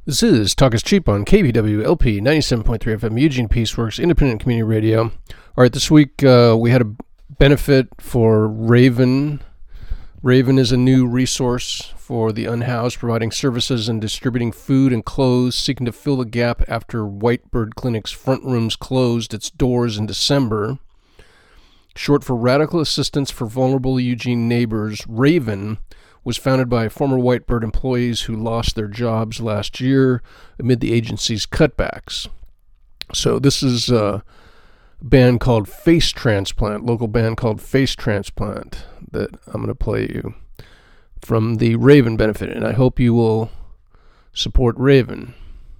This is Talk is Cheap on KBW LP 97.3 FM, Eugene Peaceworks, independent community radio. All right, this week we had a benefit for Raven. Raven is a new resource for the unhoused, providing services and distributing food and clothes, seeking to fill the gap after Whitebird Clinic's front rooms closed its doors in December. Short for Radical Assistance for Vulnerable Eugene Neighbors, Raven was founded by former Whitebird employees who lost their jobs last year amid the agency's cutbacks. So this is a band called Face Transplant, local band called Face Transplant, that I'm going to play you from the Raven benefit, and I hope you will support Raven.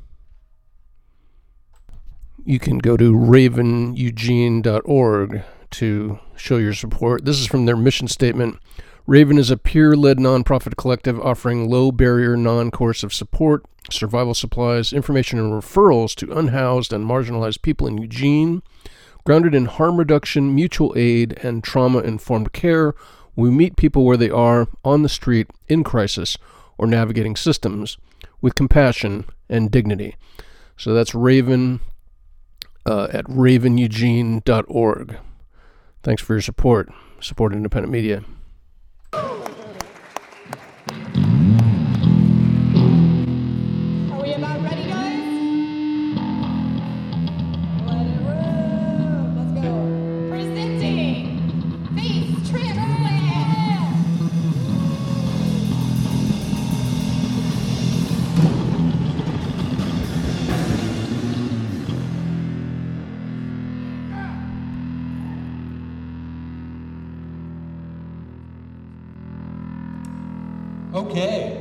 You can go to raveneugene.org to show your support. This is from their mission statement. Raven is a peer-led nonprofit collective offering low-barrier, non-coercive support, survival supplies, information, and referrals to unhoused and marginalized people in Eugene. Grounded in harm reduction, mutual aid, and trauma-informed care, we meet people where they are, on the street, in crisis, or navigating systems, with compassion and dignity. So that's Raven at raveneugene.org. Thanks for your support. Support independent media. Okay.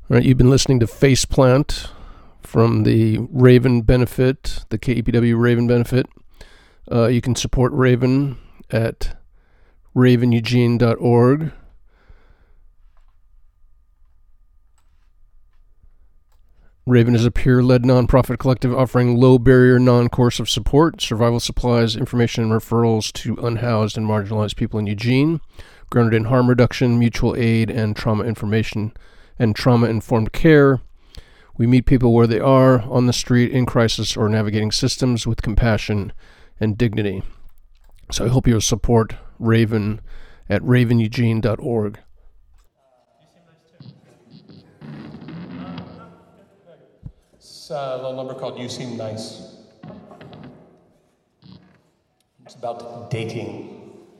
All right, you've been listening to Faceplant from the Raven Benefit, the KEPW Raven Benefit. You can support Raven at raveneugene.org. Raven is a peer-led nonprofit collective offering low-barrier, non-coercive support, survival supplies, information, and referrals to unhoused and marginalized people in Eugene, grounded in harm reduction, mutual aid, and trauma information and trauma-informed care. We meet people where they are, on the street, in crisis, or navigating systems with compassion and dignity. So I hope you'll support Raven at raveneugene.org. It's a little number called You Seem Nice. It's about dating.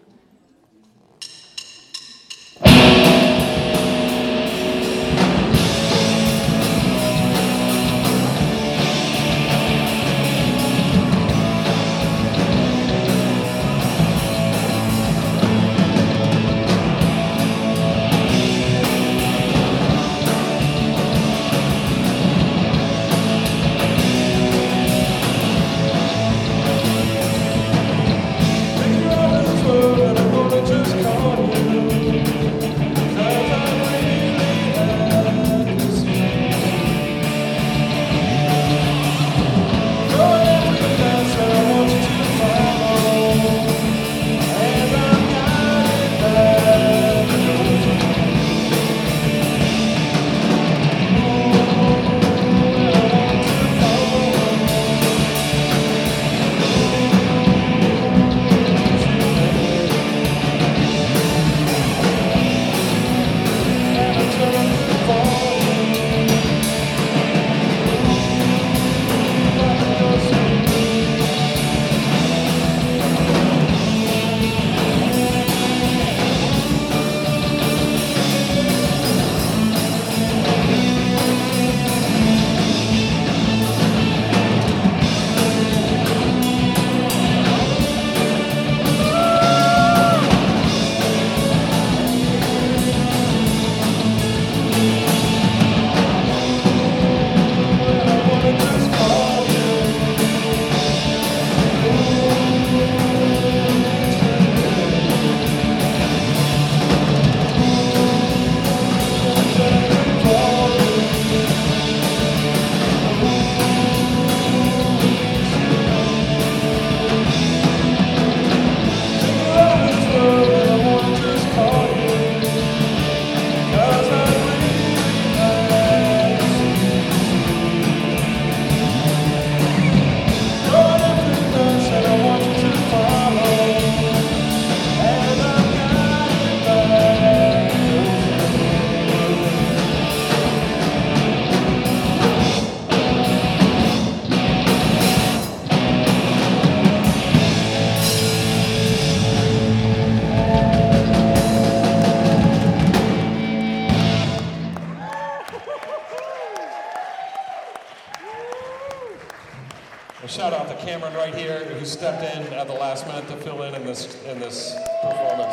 Shout out to Cameron right here, who stepped in at the last minute to fill in this performance.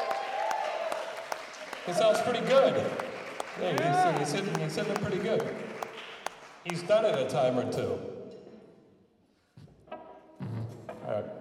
He sounds pretty good. Yeah, he's hitting it pretty good. He's done it a time or two. All right.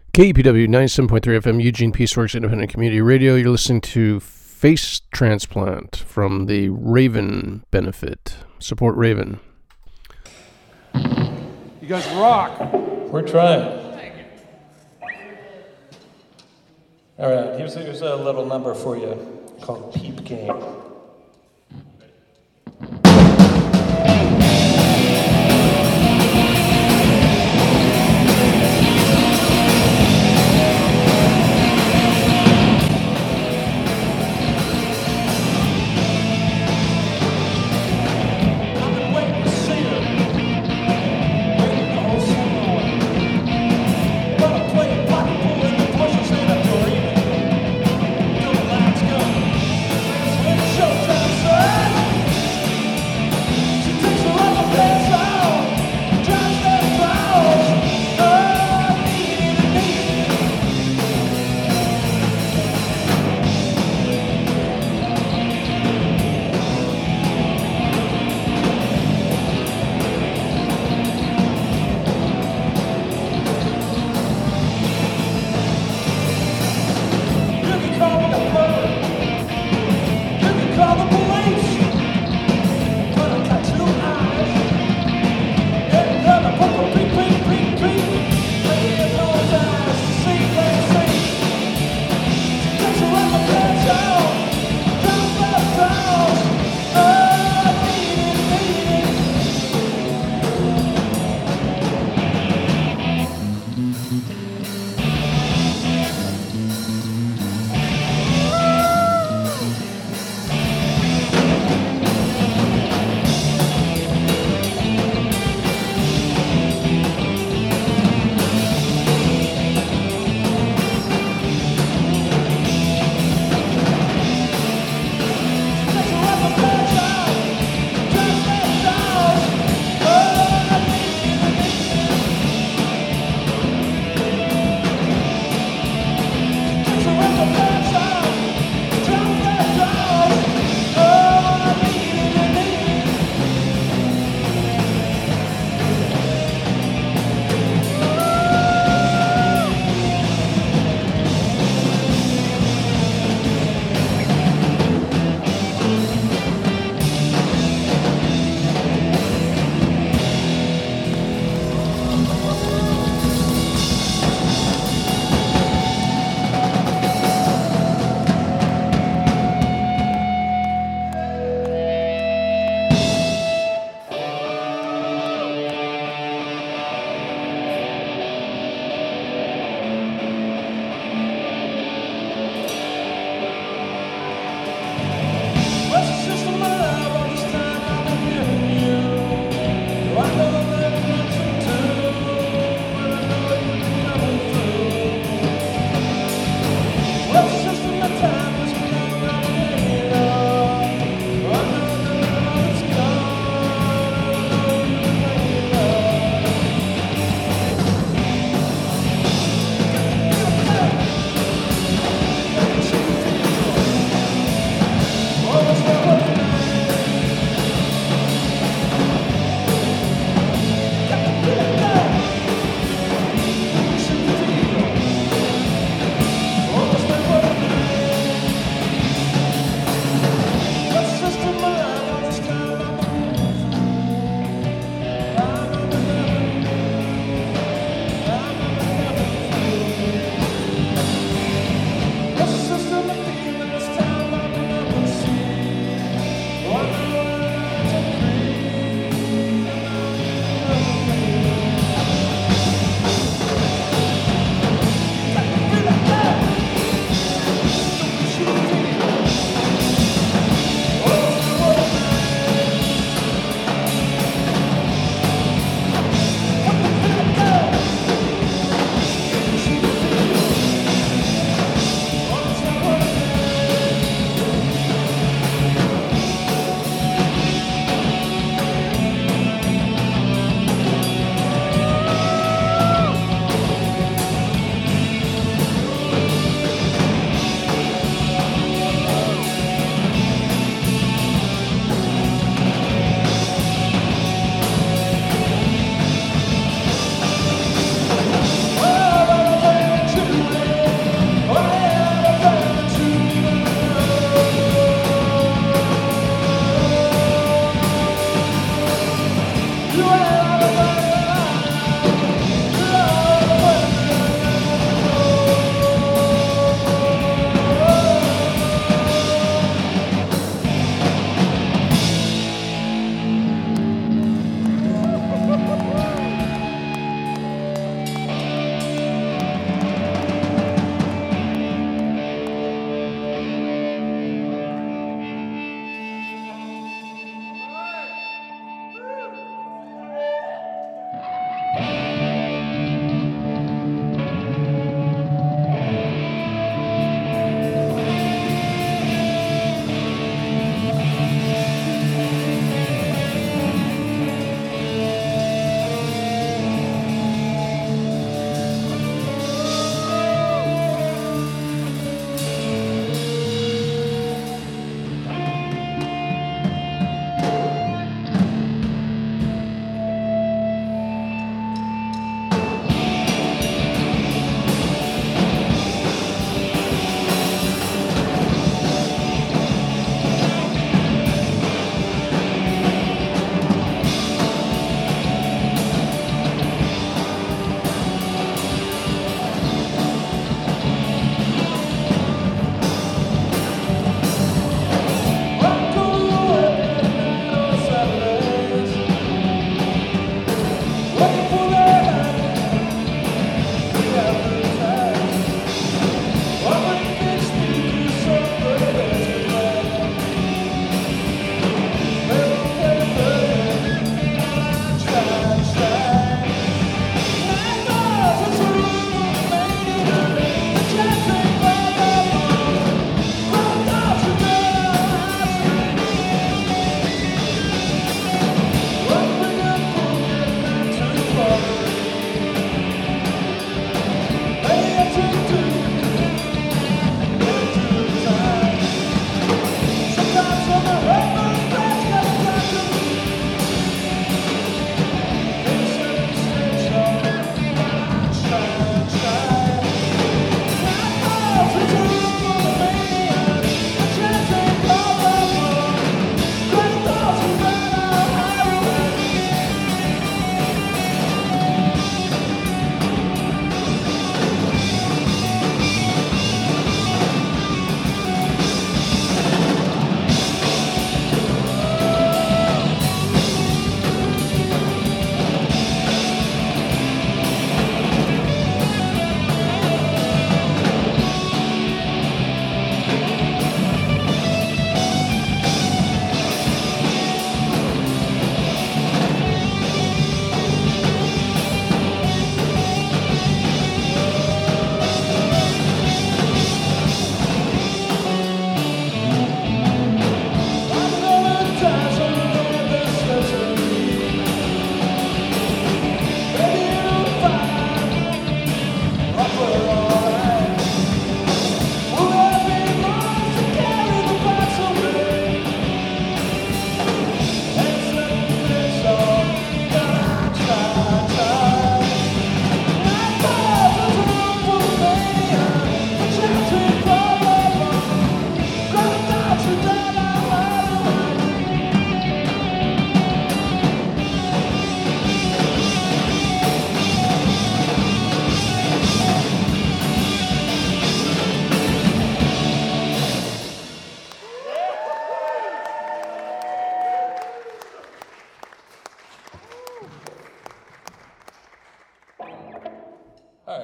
KEPW 97.3 FM, Eugene Peaceworks Independent Community Radio. You're listening to Face Transplant from the Raven Benefit. Support Raven. You guys rock. We're trying. All right, here's a little number for you called Peep Game. Show!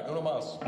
uno más.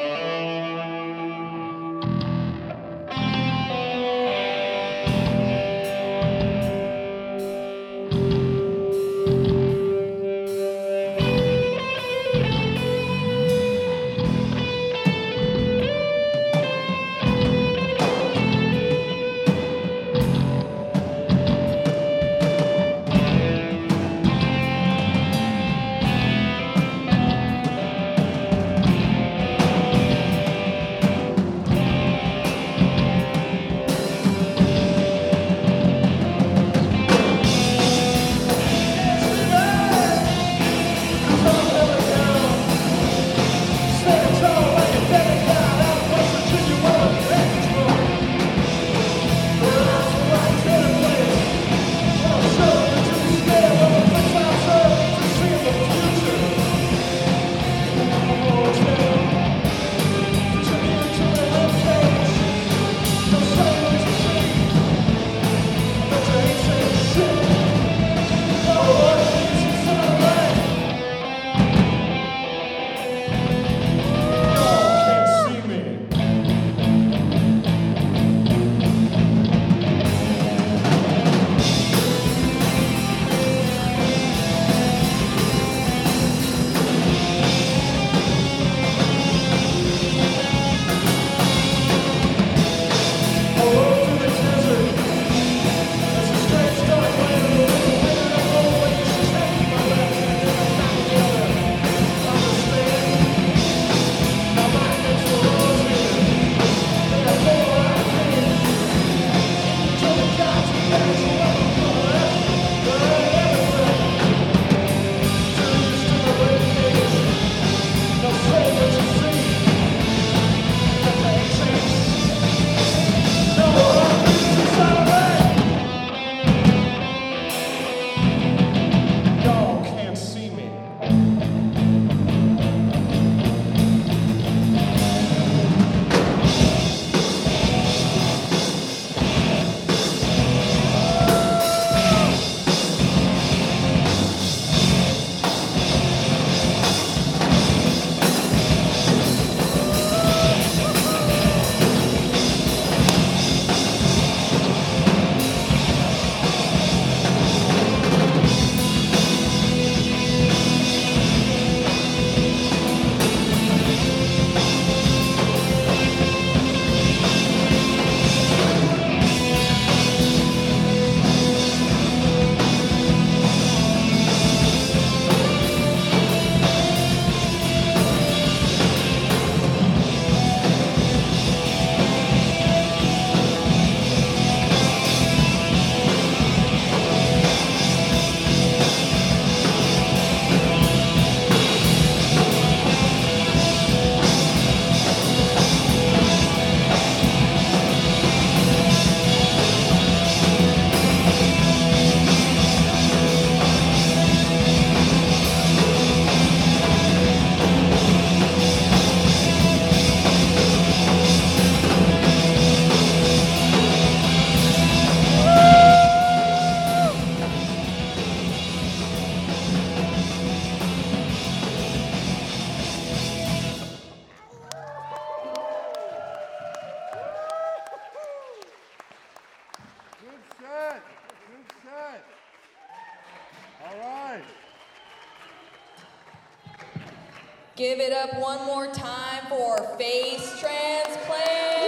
Give it up one more time for Face Transplant.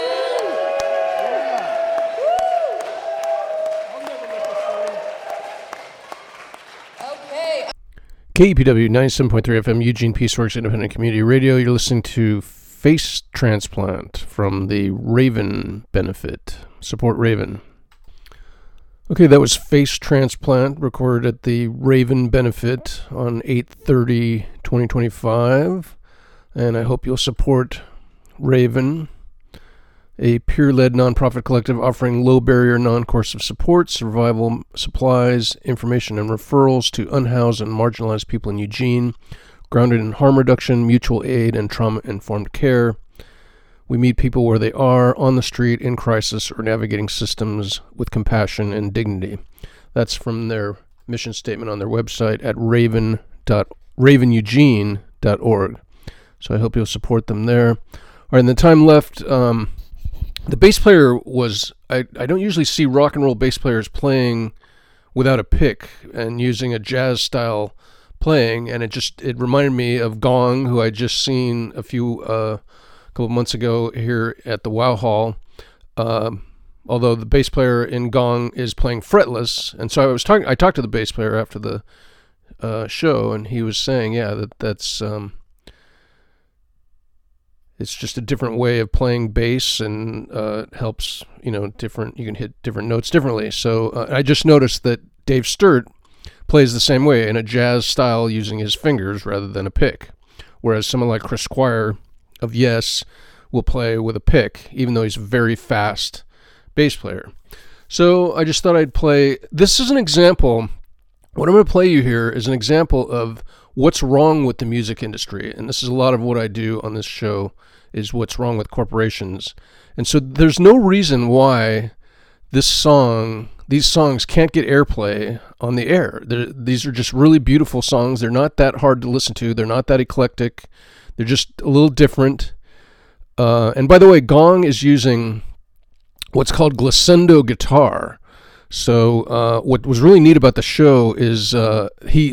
Okay. KEPW 97.3 FM, Eugene Peaceworks Independent Community Radio. You're listening to Face Transplant from the Raven Benefit. Support Raven. Okay, that was Face Transplant, recorded at the Raven Benefit on 8/30/2025. And I hope you'll support Raven, a peer-led nonprofit collective offering low-barrier, non-coercive support, survival supplies, information, and referrals to unhoused and marginalized people in Eugene, grounded in harm reduction, mutual aid, and trauma-informed care. We meet people where they are, on the street, in crisis, or navigating systems with compassion and dignity. That's from their mission statement on their website at raveneugene.org. So I hope you'll support them there. All right, in the time left, the bass player was, I don't usually see rock and roll bass players playing without a pick and using a jazz style playing, and it reminded me of Gong, who I just seen a couple of months ago here at the Wow Hall. Although the bass player in Gong is playing fretless, and so I talked to the bass player after the show, and he was saying, yeah, that's it's just a different way of playing bass, and helps, you can hit different notes differently. So I just noticed that Dave Sturt plays the same way in a jazz style using his fingers rather than a pick, whereas someone like Chris Squire of Yes will play with a pick, even though he's a very fast bass player. So I just thought I'd play. This is an example. What I'm going to play you here is an example of what's wrong with the music industry, and this is a lot of what I do on this show, is what's wrong with corporations. And so there's no reason why these songs can't get airplay on the air. These are just really beautiful songs. They're not that hard to listen to. They're not that eclectic. They're just a little different. And by the way, Gong is using what's called glissando guitar. So what was really neat about the show is the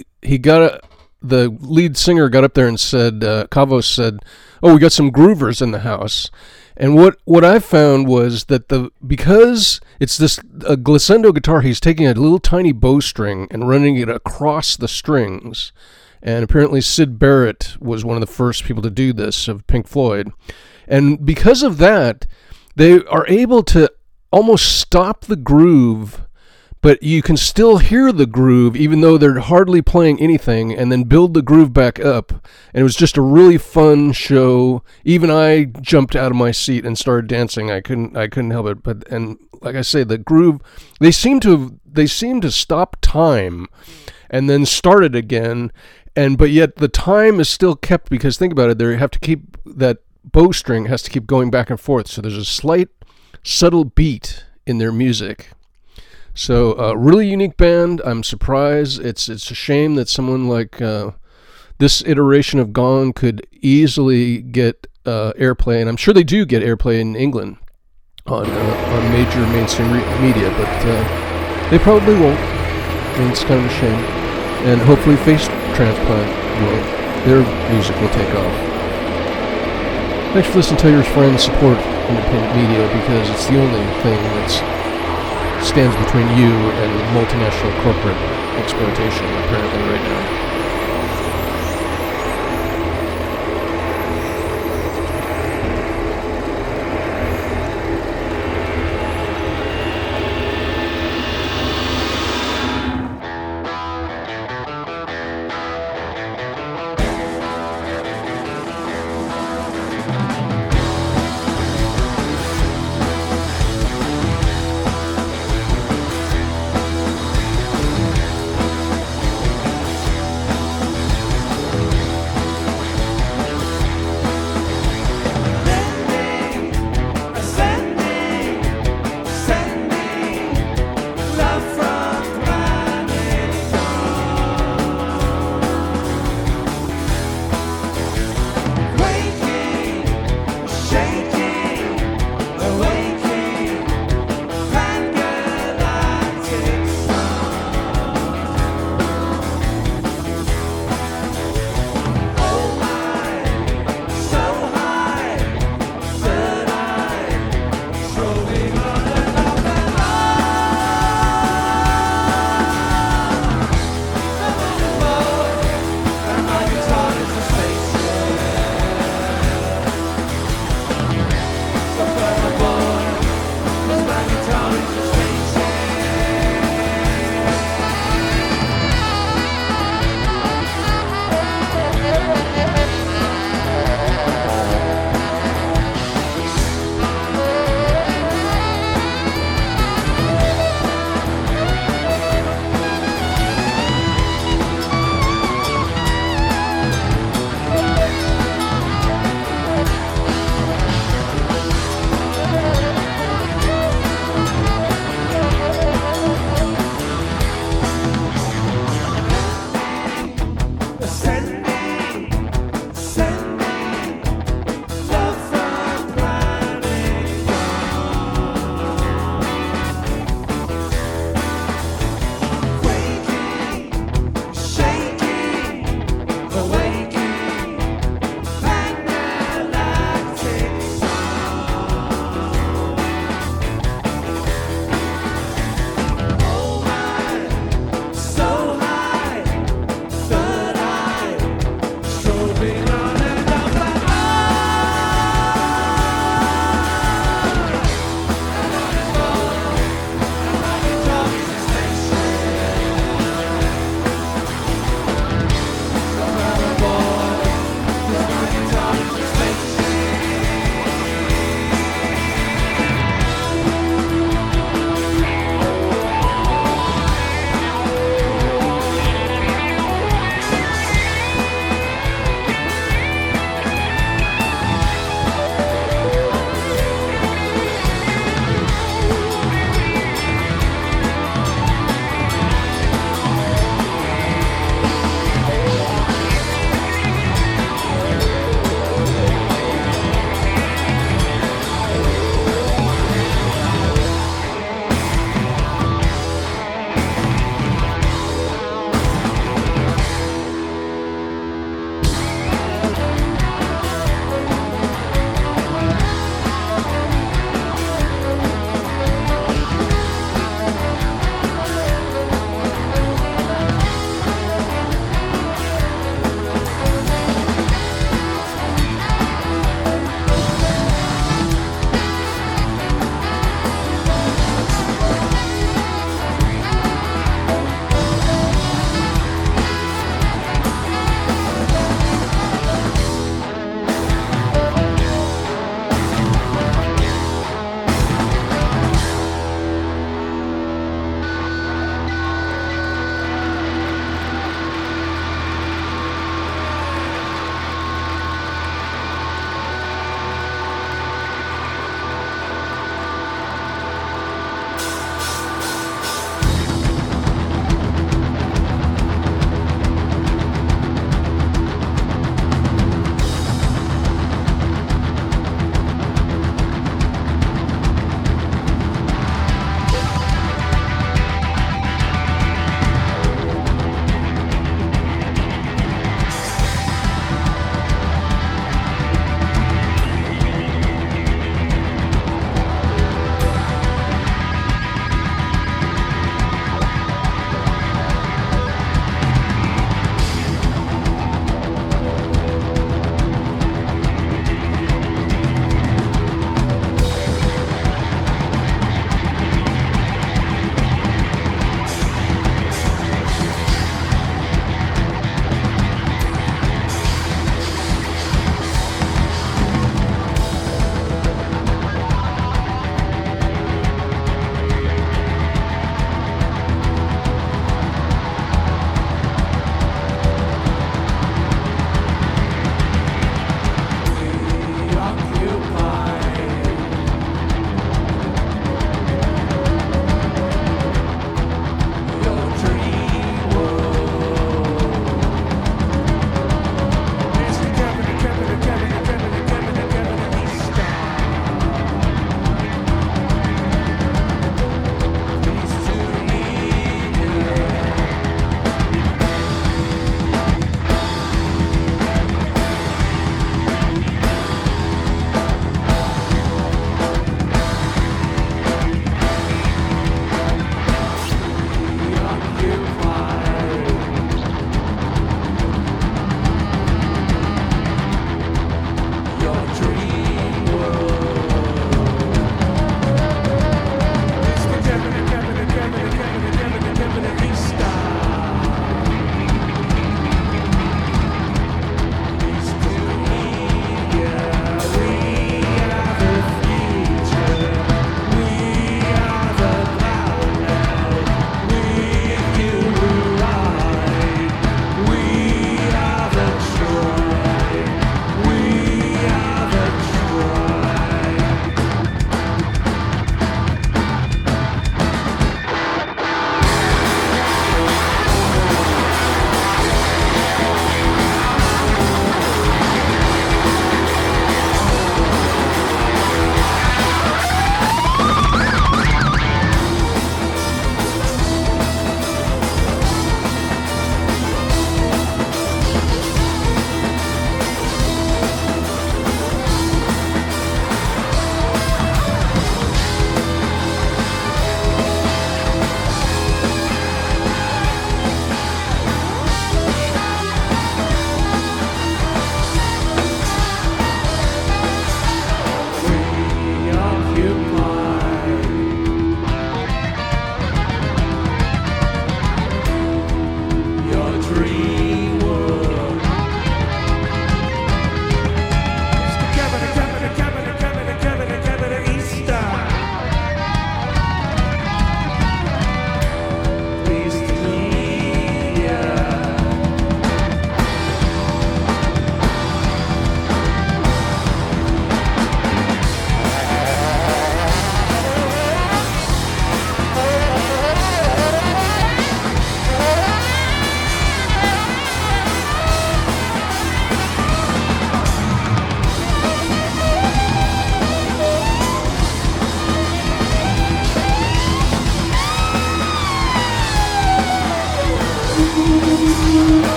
lead singer got up there and said, Kavos said, "Oh, we got some groovers in the house." And what I found was that because it's a glissando guitar, he's taking a little tiny bowstring and running it across the strings. And apparently Syd Barrett was one of the first people to do this, of Pink Floyd. And because of that, they are able to almost stop the groove, but you can still hear the groove even though they're hardly playing anything, and then build the groove back up. And it was just a really fun show. Even I jumped out of my seat and started dancing. I couldn't help it. And like I say, the groove, they seem to stop time and then start it again. But yet the time is still kept, because think about it, they have to keep that bowstring has to keep going back and forth. So there's a slight subtle beat in their music. So a really unique band. I'm surprised. It's a shame that someone like this iteration of Gong could easily get airplay, and I'm sure they do get airplay in England on major mainstream media, but they probably won't, and it's kind of a shame. And hopefully Face Transplant their music will take off. Thanks for listening. Tell your friends, support independent media, because it's the only thing that stands between you and multinational corporate exploitation, apparently, right now.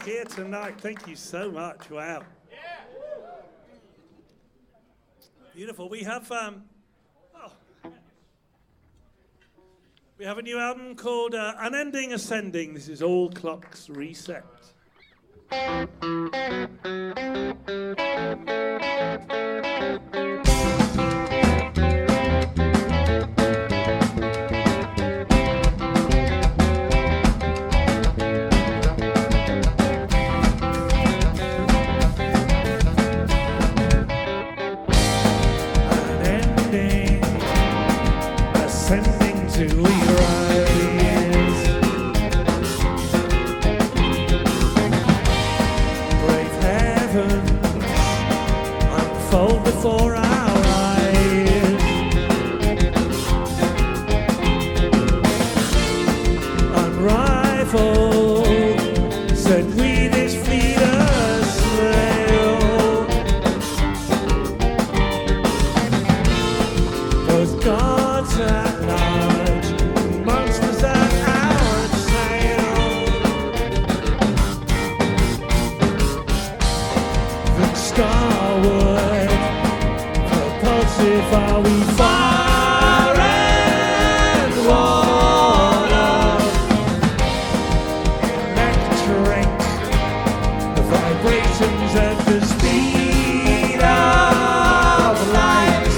here tonight. Thank you so much. Wow. Beautiful. We have a new album called Unending Ascending. This is All Clocks Reset. Ascending to your eyes, brave heavens unfold before our eyes, unrivaled, said we this fleet a sail, both gods at large, monsters at our tail. Look starward, propulsive are we fire and water, electric, the vibrations at the speed of light.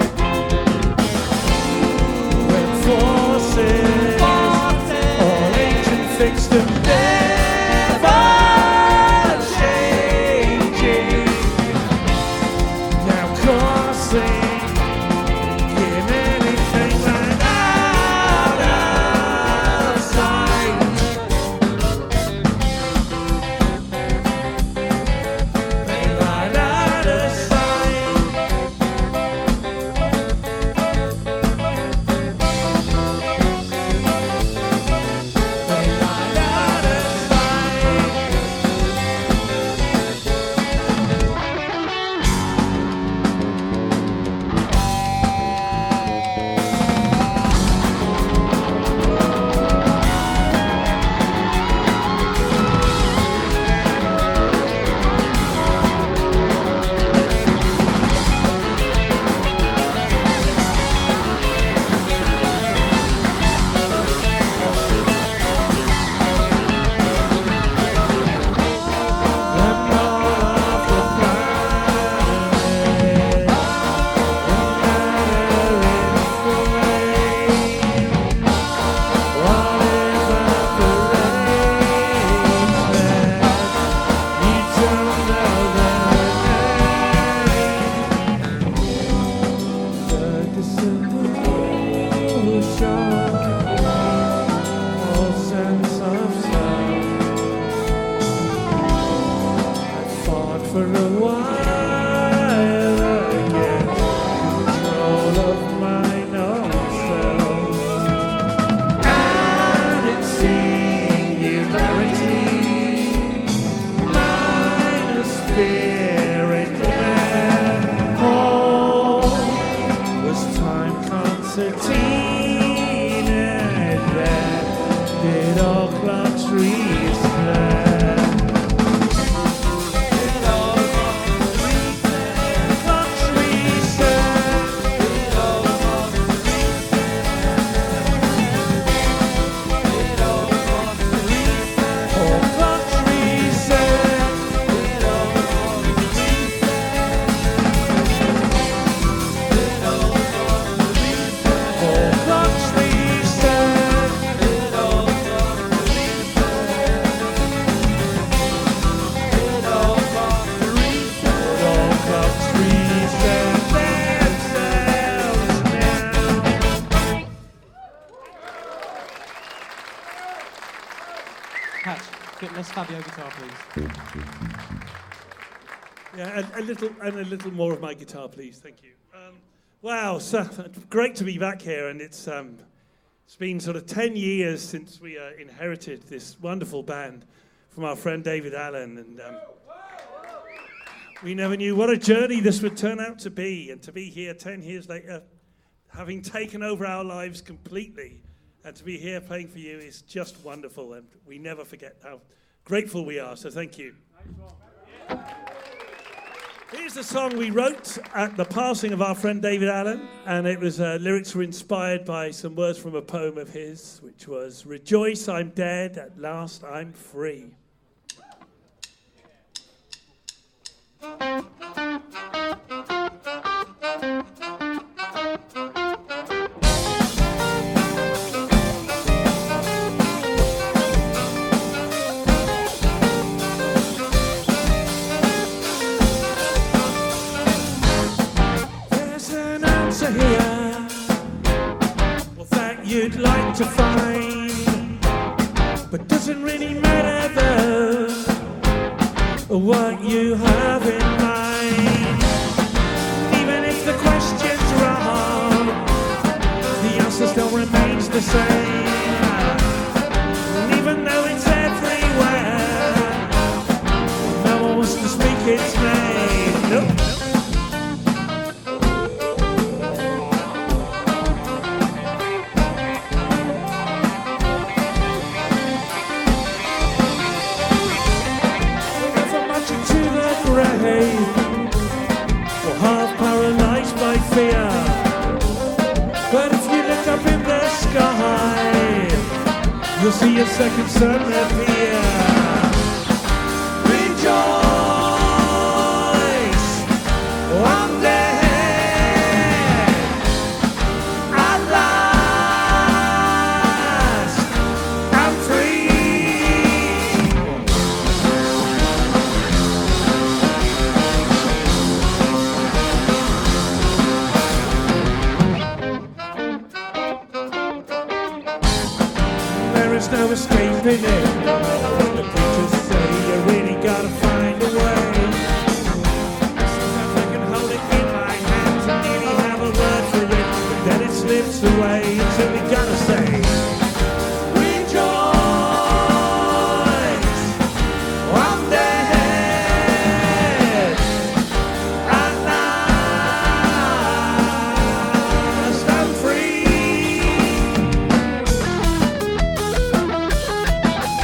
Forces, all ancient fixed and never changing, now coursing in anything right out of sight. Right out of sight. For a while against control of mine own self, and in singularity, mine a spirit man. All was time concertina, that did all clocks reset. Let's Fabio guitar, please. Yeah, a little more of my guitar, please. Thank you. Wow, so great to be back here, and it's been sort of 10 years since we inherited this wonderful band from our friend David Allen, and we never knew what a journey this would turn out to be, and to be here 10 years later, having taken over our lives completely, and to be here playing for you is just wonderful, and we never forget how grateful we are, so thank you. Here's the song we wrote at the passing of our friend David Allen, and it was lyrics were inspired by some words from a poem of his, which was, "Rejoice, I'm dead, at last I'm free." Here, well, that you'd like to find, but doesn't really matter though what you have in mind. Even if the question's wrong, the answer still remains the same. And even though it's everywhere, no one wants to speak its name. Nope. Or half paralyzed by fear, but if you look up in the sky, you'll see a second sun appear. Rejoice, I'm dead, at last I'm free. There's no escaping it. The preachers say you really gotta find a way. Sometimes I can hold it in my hands and nearly have a word for it, but then it slips away. So we gotta say, rejoice, I'm dead, at last I'm free.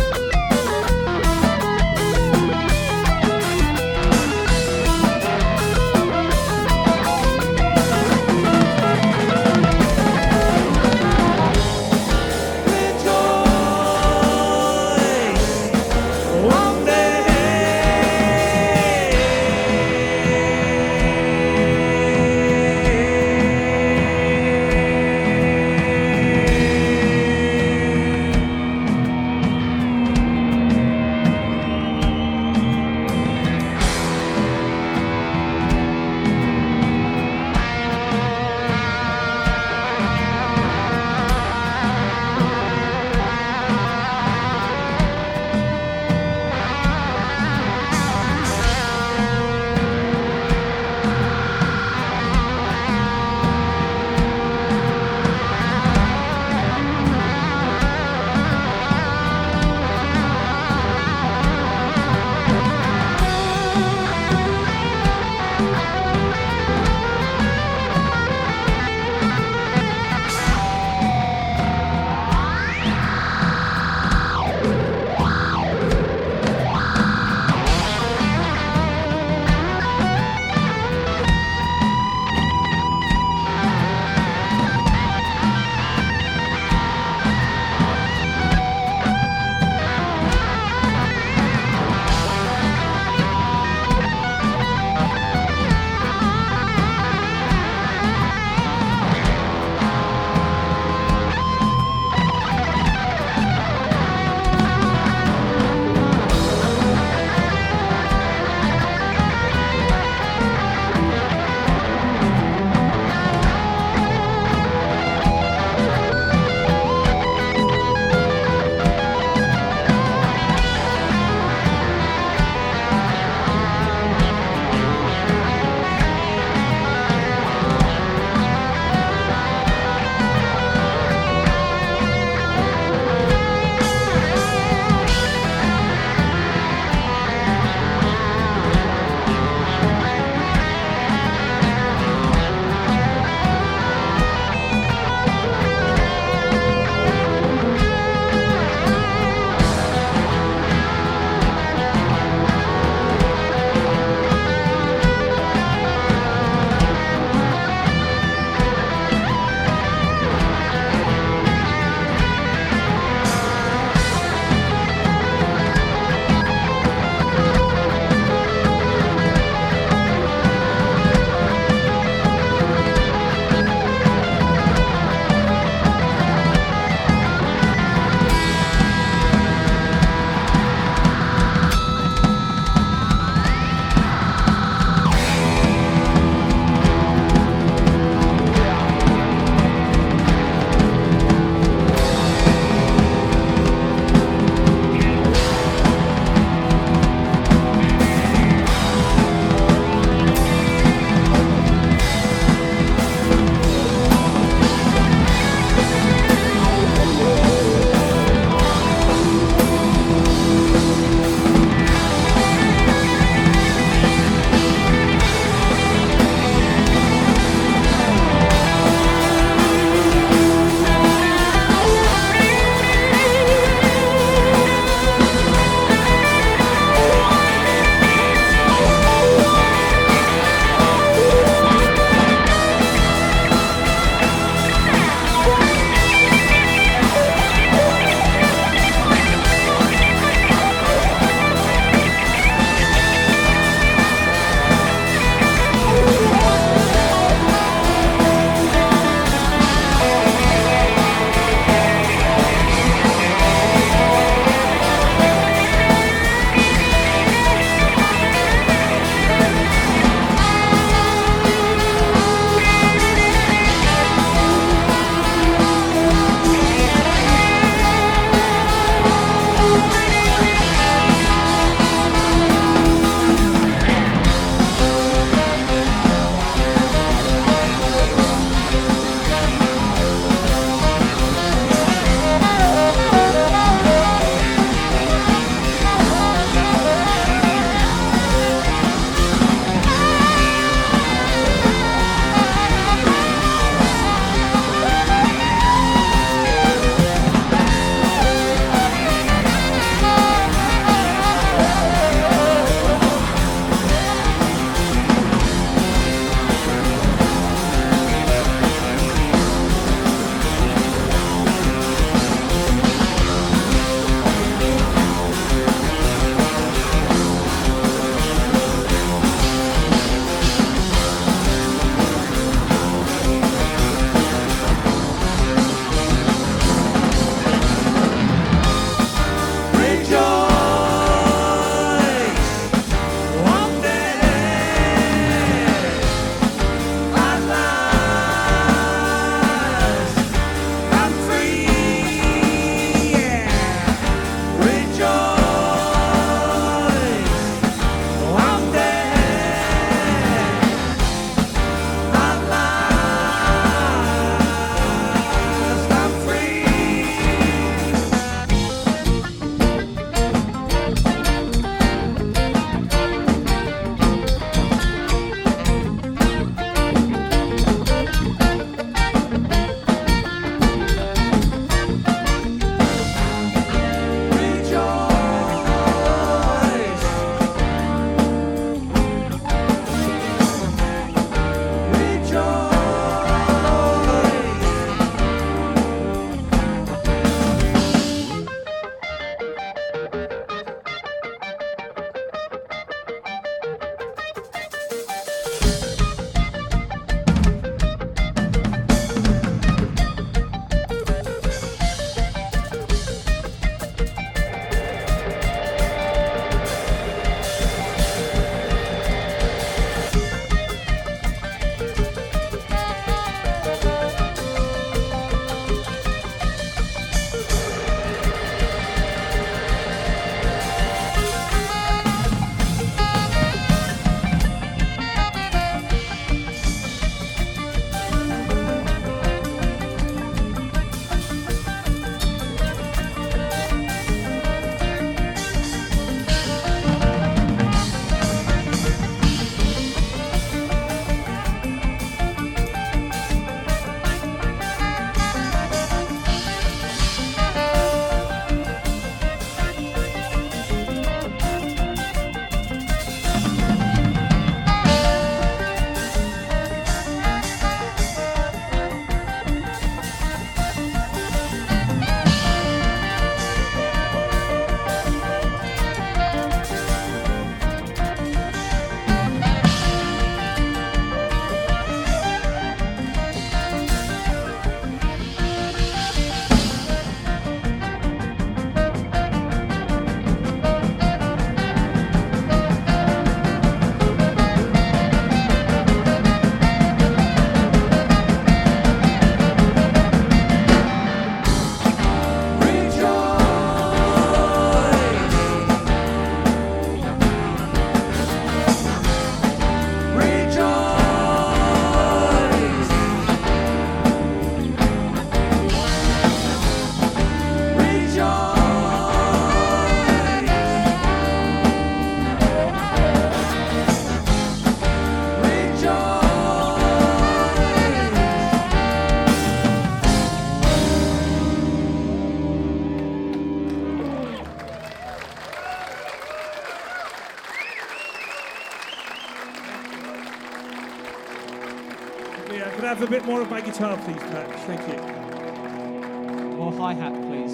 Could I have a bit more of my guitar, please, Pat? Thank you. More hi-hat, please.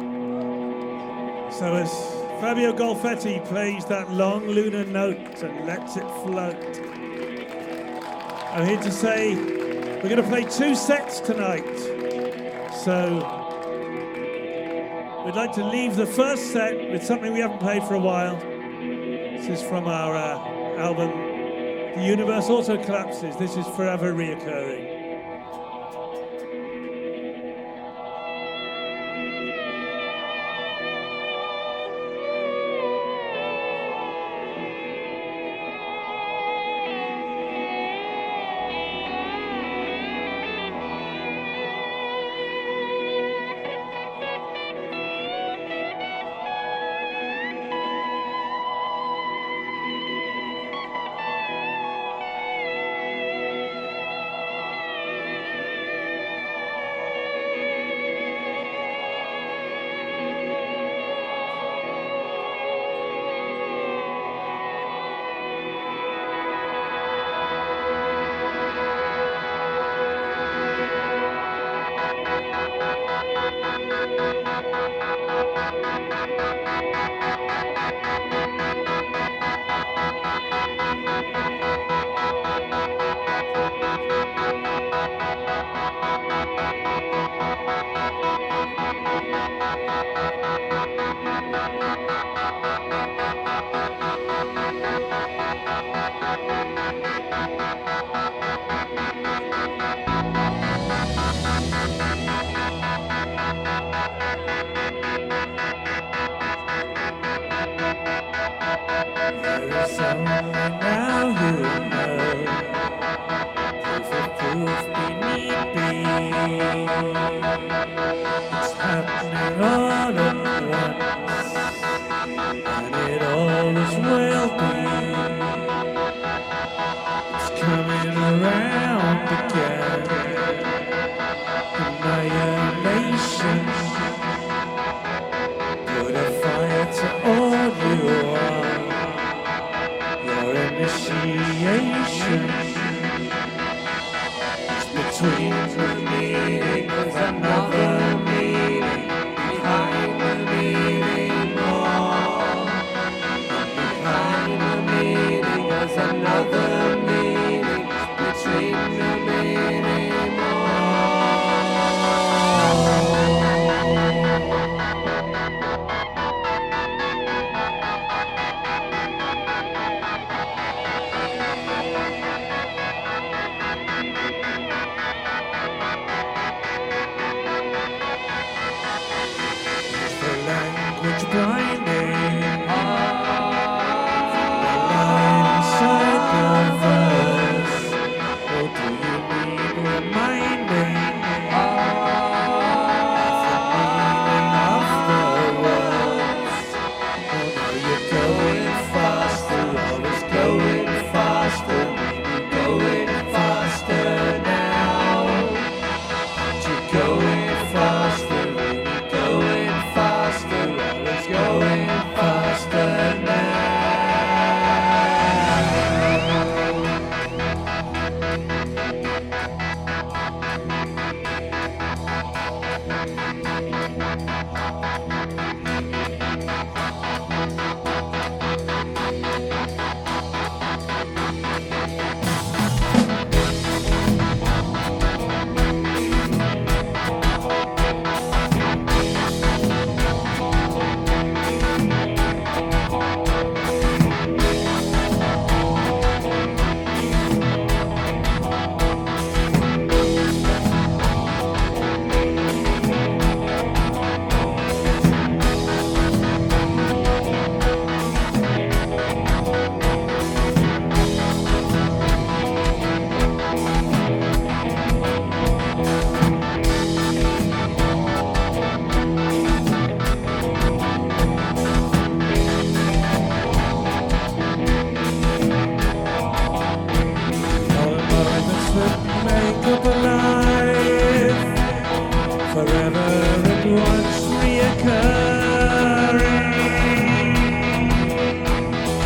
So as Fabio Golfetti plays that long lunar note and lets it float, I'm here to say we're going to play 2 sets tonight. So we'd like to leave the first set with something we haven't played for a while. This is from our album, The Universe Also Collapses. This is Forever Reoccurring.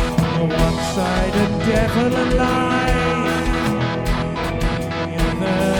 Devil and light, the other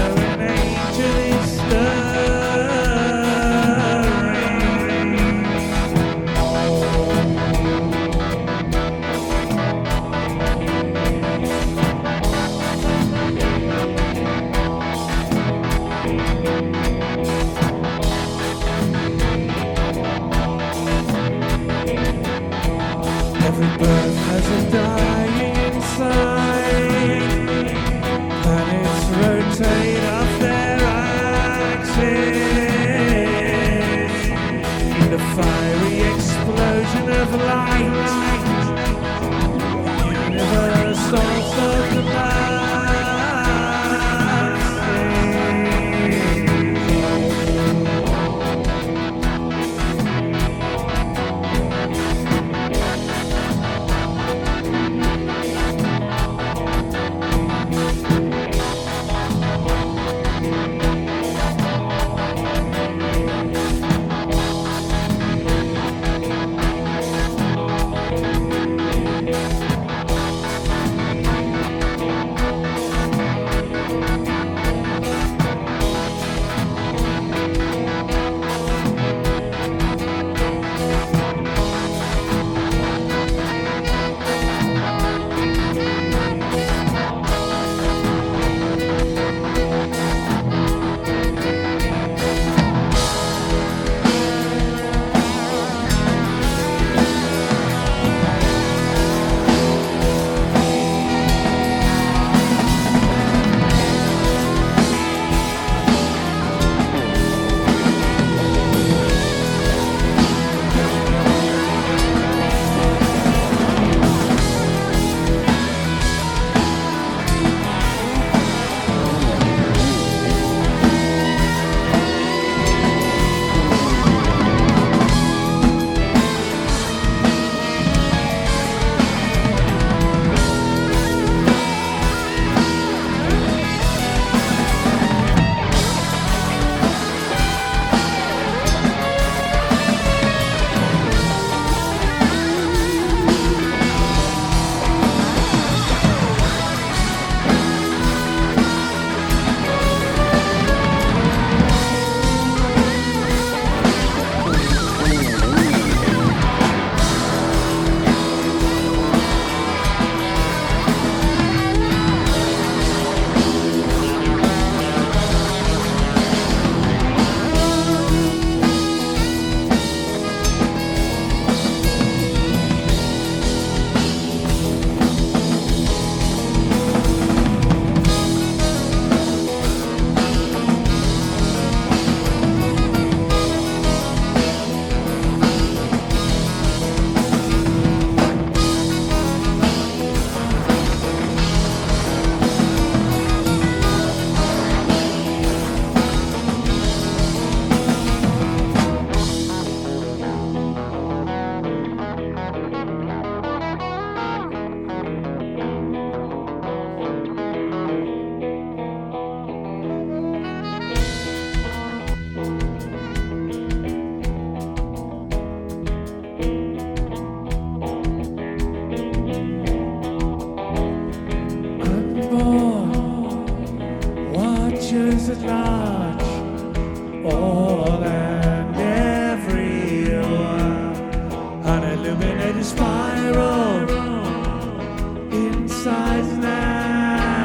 inside now.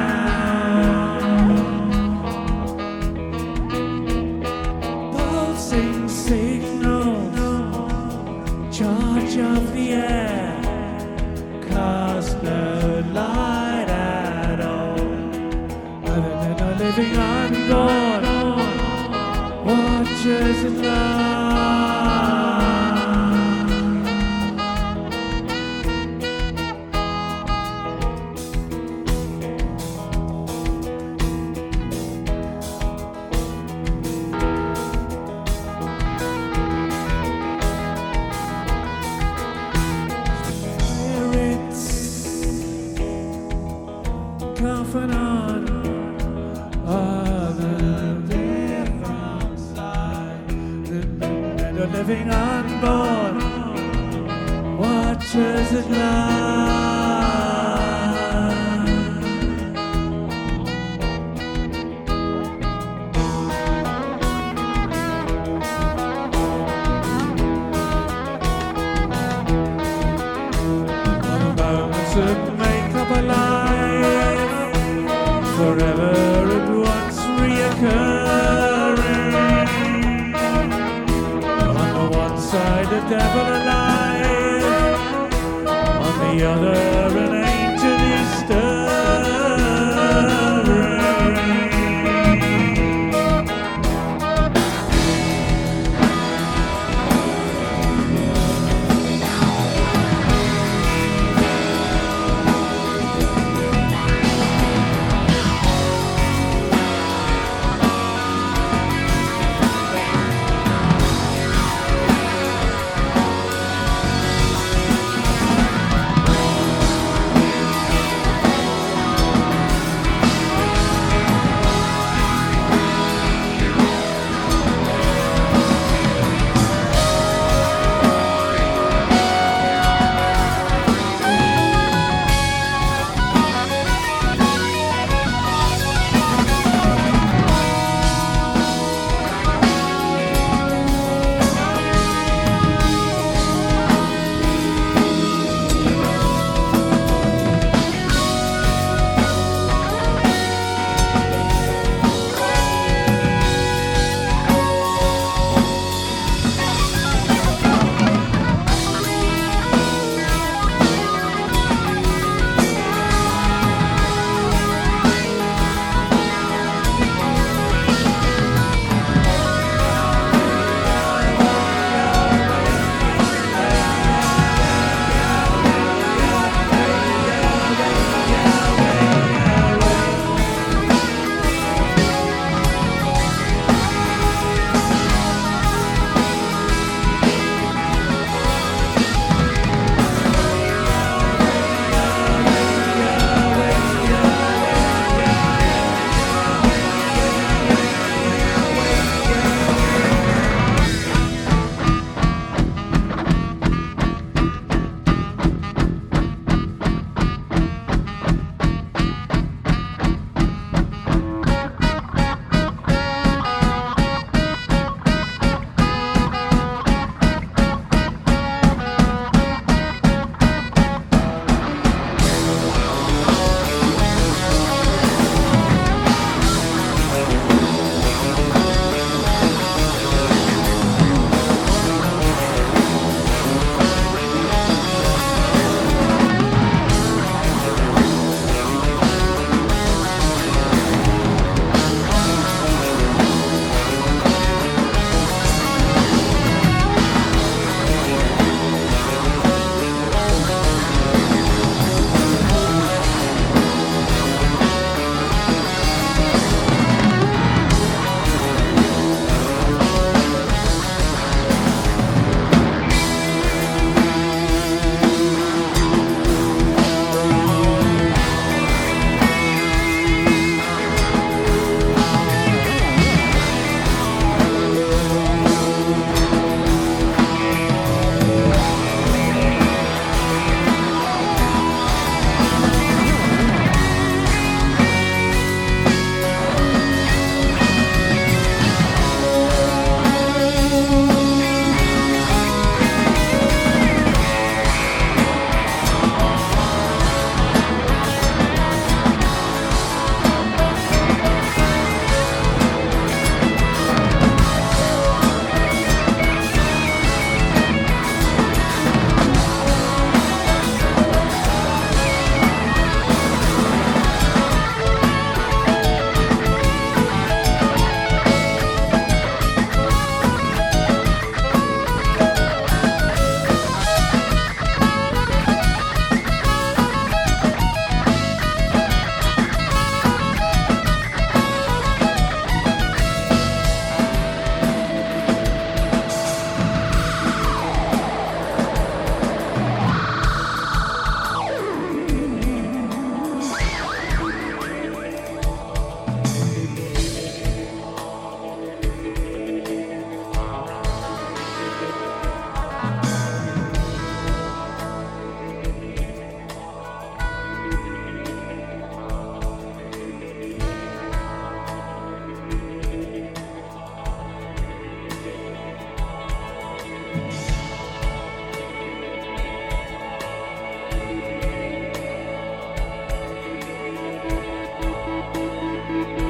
Pulsing signals, charge of the air, cast no light at all, other than a living unborn, watches it light. Confidant of the living outside, the living unborn watches it lie.